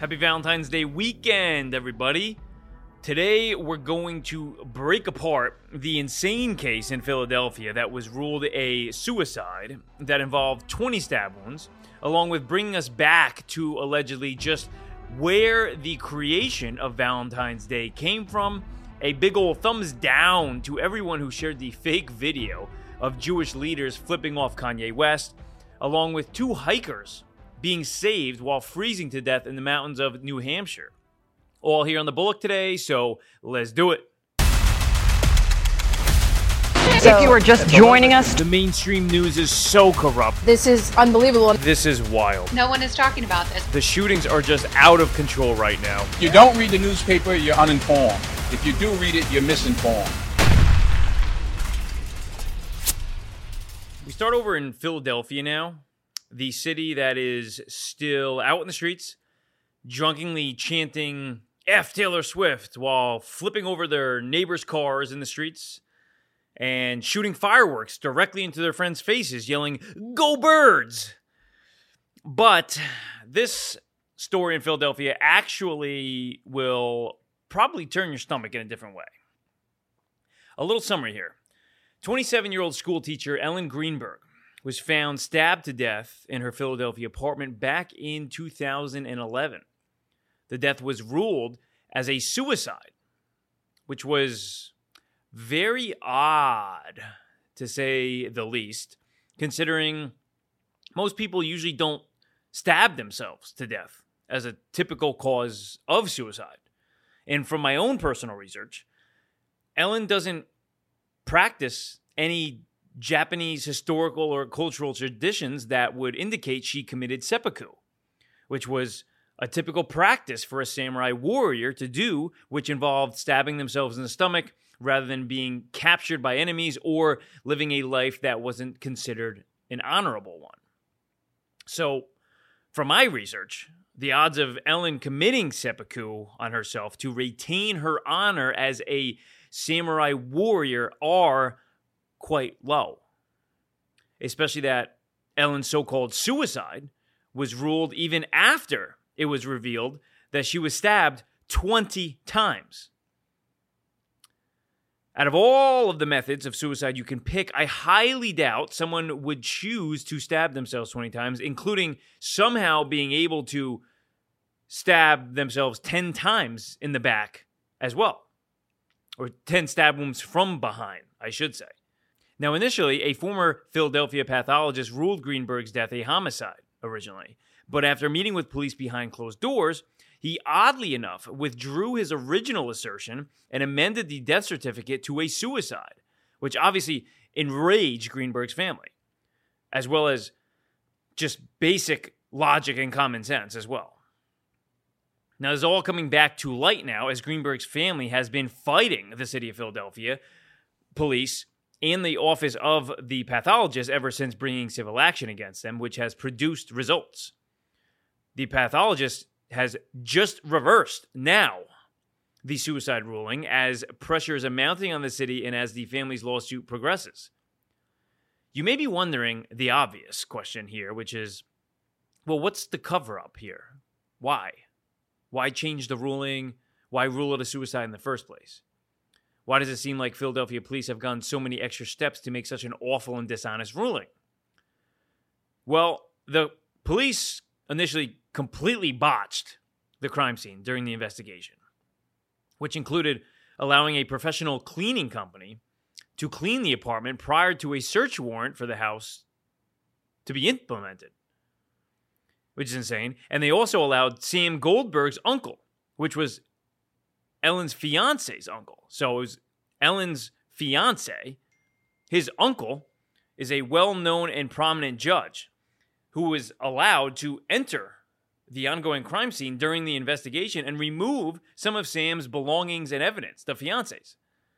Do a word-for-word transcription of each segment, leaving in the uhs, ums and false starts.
Happy Valentine's Day weekend, everybody. Today, we're going to break apart the insane case in Philadelphia that was ruled a suicide that involved twenty stab wounds, along with bringing us back to allegedly just where the creation of Valentine's Day came from. A big ol' thumbs down to everyone who shared the fake video of Jewish leaders flipping off Kanye West, along with two hikers being saved while freezing to death in the mountains of New Hampshire. All here on the Bullock today, so let's do it. So, if you are just joining us, the mainstream news is so corrupt. This is unbelievable. This is wild. No one is talking about this. The shootings are just out of control right now. If you don't read the newspaper, you're uninformed. If you do read it, you're misinformed. We start over in Philadelphia now, the city that is still out in the streets, drunkenly chanting F Taylor Swift while flipping over their neighbors' cars in the streets and shooting fireworks directly into their friends' faces, yelling, "Go Birds!" But this story in Philadelphia actually will probably turn your stomach in a different way. A little summary here. twenty-seven-year-old school teacher Ellen Greenberg was found stabbed to death in her Philadelphia apartment back in two thousand eleven. The death was ruled as a suicide, which was very odd, to say the least, considering most people usually don't stab themselves to death as a typical cause of suicide. And from my own personal research, Ellen doesn't practice any Japanese historical or cultural traditions that would indicate she committed seppuku, which was a typical practice for a samurai warrior to do, which involved stabbing themselves in the stomach rather than being captured by enemies or living a life that wasn't considered an honorable one. So, from my research, the odds of Ellen committing seppuku on herself to retain her honor as a samurai warrior are quite low, especially that Ellen's so-called suicide was ruled even after it was revealed that she was stabbed twenty times. Out of all of the methods of suicide you can pick, I highly doubt someone would choose to stab themselves twenty times, including somehow being able to stab themselves ten times in the back as well. Or ten stab wounds from behind, I should say. Now, initially, a former Philadelphia pathologist ruled Greenberg's death a homicide originally. But after meeting with police behind closed doors, he oddly enough withdrew his original assertion and amended the death certificate to a suicide, which obviously enraged Greenberg's family, as well as just basic logic and common sense as well. Now, this is all coming back to light now as Greenberg's family has been fighting the city of Philadelphia police and the office of the pathologist ever since bringing civil action against them, which has produced results. The pathologist has just reversed now the suicide ruling as pressures are mounting on the city and as the family's lawsuit progresses. You may be wondering the obvious question here, which is, well, what's the cover-up here? Why? Why change the ruling? Why rule it a suicide in the first place? Why does it seem like Philadelphia police have gone so many extra steps to make such an awful and dishonest ruling? Well, the police initially completely botched the crime scene during the investigation, which included allowing a professional cleaning company to clean the apartment prior to a search warrant for the house to be implemented, which is insane. And they also allowed Sam Goldberg's uncle, which was Ellen's fiance's uncle. So it was Ellen's fiance. His uncle is a well-known and prominent judge who was allowed to enter the ongoing crime scene during the investigation and remove some of Sam's belongings and evidence, the fiance's.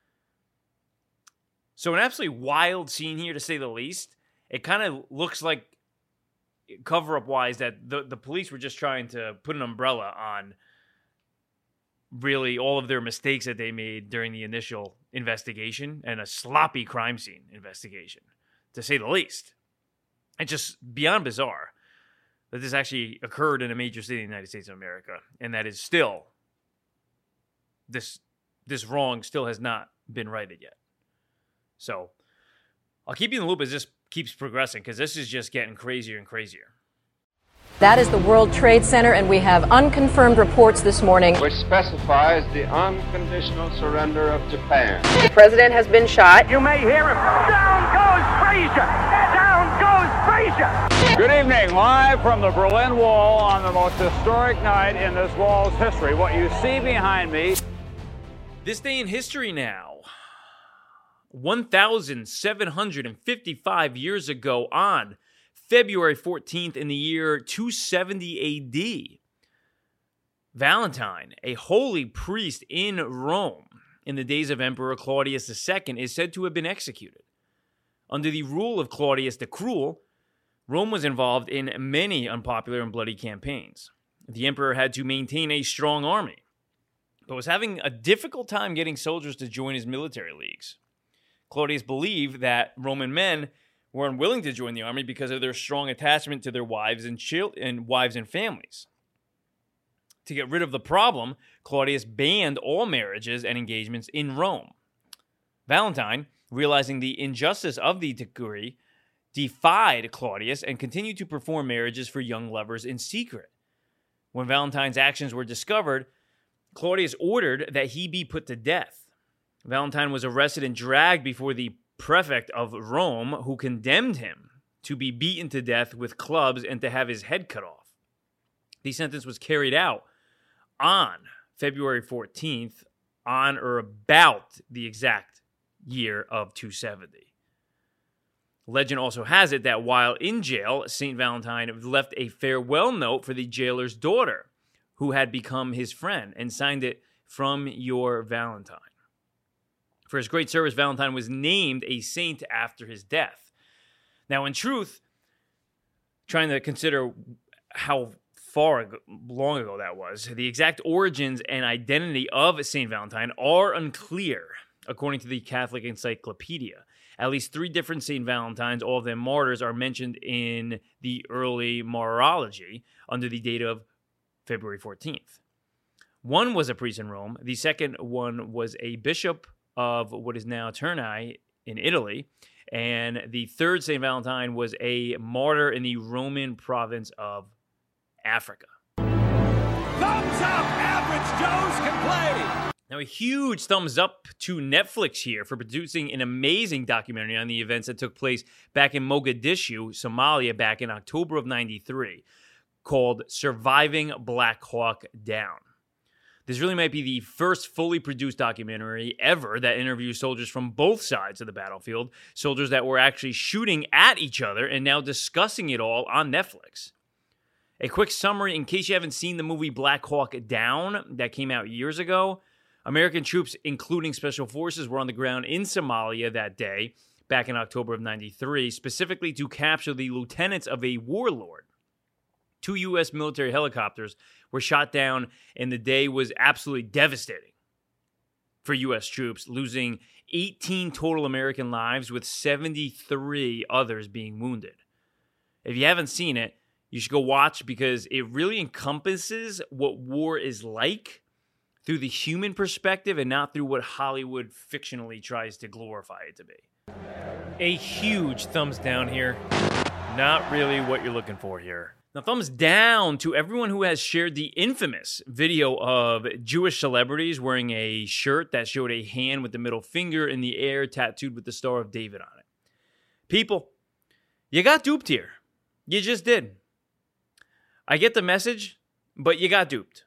So an absolutely wild scene here, to say the least. It kind of looks like, cover-up-wise, that the, the police were just trying to put an umbrella on really all of their mistakes that they made during the initial investigation and a sloppy crime scene investigation, to say the least. It's just beyond bizarre that this actually occurred in a major city in the United States of America, and that is still, this this wrong still has not been righted yet. So I'll keep you in the loop as this keeps progressing, because this is just getting crazier and crazier. That is the World Trade Center, and we have unconfirmed reports this morning which specifies the unconditional surrender of Japan. The president has been shot. You may hear him. Down goes Frazier! Down goes Frazier! Good evening, live from the Berlin Wall on the most historic night in this wall's history. What you see behind me. This day in history now. one thousand seven hundred fifty-five years ago on February fourteenth in the year two seventy A D, Valentine, a holy priest in Rome in the days of Emperor Claudius the Second, is said to have been executed. Under the rule of Claudius the Cruel, Rome was involved in many unpopular and bloody campaigns. The emperor had to maintain a strong army, but was having a difficult time getting soldiers to join his military leagues. Claudius believed that Roman men were unwilling to join the army because of their strong attachment to their wives and chil- and wives and families. To get rid of the problem, Claudius banned all marriages and engagements in Rome. Valentine, realizing the injustice of the decree, defied Claudius and continued to perform marriages for young lovers in secret. When Valentine's actions were discovered, Claudius ordered that he be put to death. Valentine was arrested and dragged before the prefect of Rome, who condemned him to be beaten to death with clubs and to have his head cut off. The sentence was carried out on February fourteenth, on or about the exact year of two seventy. Legend also has it that while in jail, Saint Valentine left a farewell note for the jailer's daughter, who had become his friend, and signed it, "From your Valentine." For his great service, Valentine was named a saint after his death. Now, in truth, trying to consider how far ago, long ago that was, the exact origins and identity of Saint Valentine are unclear, according to the Catholic Encyclopedia. At least three different Saint Valentines, all of them martyrs, are mentioned in the early Martyrology under the date of February fourteenth. One was a priest in Rome. The second one was a bishop of what is now Terni in Italy. And the third Saint Valentine was a martyr in the Roman province of Africa. Thumbs up! Average Joes can play! Now, a huge thumbs up to Netflix here for producing an amazing documentary on the events that took place back in Mogadishu, Somalia, back in October of ninety-three, called Surviving Black Hawk Down. This really might be the first fully produced documentary ever that interviews soldiers from both sides of the battlefield, soldiers that were actually shooting at each other and now discussing it all on Netflix. A quick summary, in case you haven't seen the movie Black Hawk Down that came out years ago. American troops, including special forces, were on the ground in Somalia that day, back in October of ninety-three, specifically to capture the lieutenants of a warlord. Two U S military helicopters were shot down, and the day was absolutely devastating for U S troops, losing eighteen total American lives, with seventy-three others being wounded. If you haven't seen it, you should go watch, because it really encompasses what war is like through the human perspective and not through what Hollywood fictionally tries to glorify it to be. A huge thumbs down here. Not really what you're looking for here. Now, thumbs down to everyone who has shared the infamous video of Jewish celebrities wearing a shirt that showed a hand with the middle finger in the air tattooed with the Star of David on it. People, you got duped here. You just did. I get the message, but you got duped.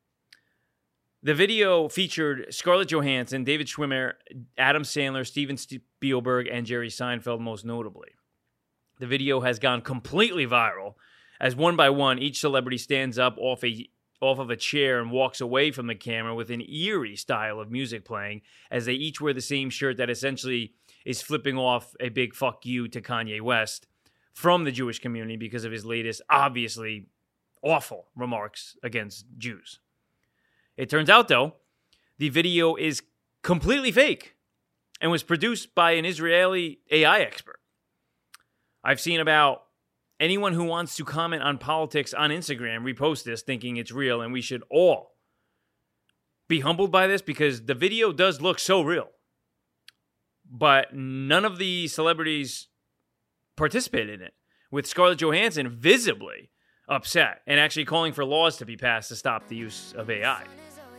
The video featured Scarlett Johansson, David Schwimmer, Adam Sandler, Steven Spielberg, and Jerry Seinfeld most notably. The video has gone completely viral, as one by one, each celebrity stands up off a off of a chair and walks away from the camera with an eerie style of music playing, as they each wear the same shirt that essentially is flipping off a big fuck you to Kanye West from the Jewish community because of his latest, obviously awful remarks against Jews. It turns out, though, the video is completely fake and was produced by an Israeli A I expert. I've seen about Anyone who wants to comment on politics on Instagram, repost this thinking it's real, and we should all be humbled by this because the video does look so real. But none of the celebrities participated in it, with Scarlett Johansson visibly upset and actually calling for laws to be passed to stop the use of A I.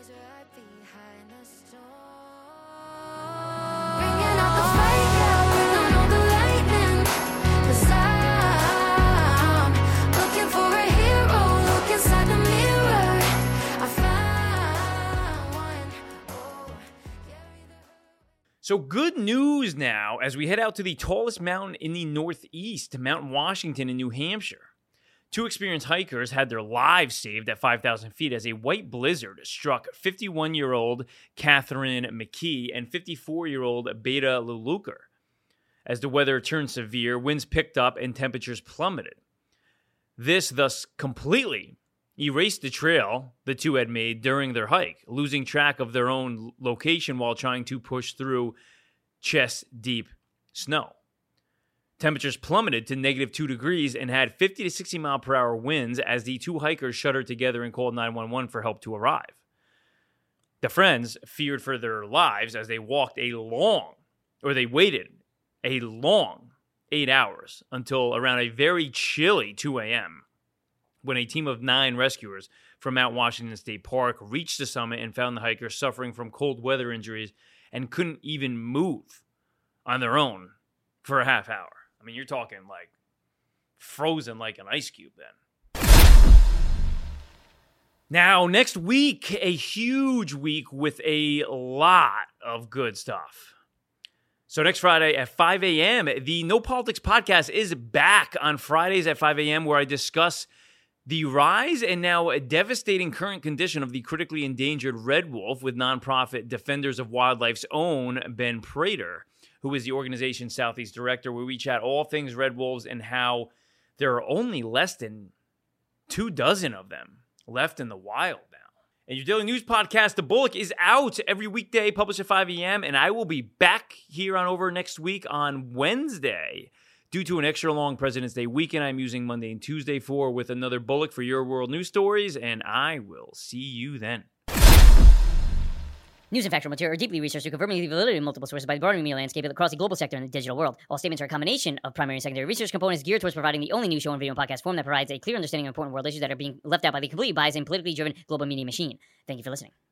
So good news now as we head out to the tallest mountain in the Northeast, Mount Washington in New Hampshire. Two experienced hikers had their lives saved at five thousand feet as a white blizzard struck fifty-one-year-old Catherine McKee and fifty-four-year-old Beta Luluker. As the weather turned severe, winds picked up and temperatures plummeted. This thus completely erased the trail the two had made during their hike, losing track of their own location while trying to push through chest-deep snow. Temperatures plummeted to negative two degrees and had fifty to sixty mile per hour winds as the two hikers shuddered together and called nine one one for help to arrive. The friends feared for their lives as they walked a long, or they waited a long eight hours until around a very chilly two a.m. when a team of nine rescuers from Mount Washington State Park reached the summit and found the hikers suffering from cold weather injuries and couldn't even move on their own for a half hour. I mean, you're talking like frozen like an ice cube then. Now, next week, a huge week with a lot of good stuff. So next Friday at five a.m., the No Politics Podcast is back on Fridays at five a.m. where I discuss the rise and now a devastating current condition of the critically endangered red wolf with nonprofit Defenders of Wildlife's own Ben Prater, who is the organization's Southeast director, where we chat all things red wolves and how there are only less than two dozen of them left in the wild now. And your daily news podcast, The Bullock, is out every weekday, published at five a.m., and I will be back here on over next week on Wednesday. Due to an extra long President's Day weekend, I'm using Monday and Tuesday for with another Bullock for your world news stories, and I will see you then. News and factual material are deeply researched to confirm the validity of multiple sources by the broader media landscape across the global sector and the digital world. All statements are a combination of primary and secondary research components geared towards providing the only news show and video and podcast form that provides a clear understanding of important world issues that are being left out by the completely biased and politically driven global media machine. Thank you for listening.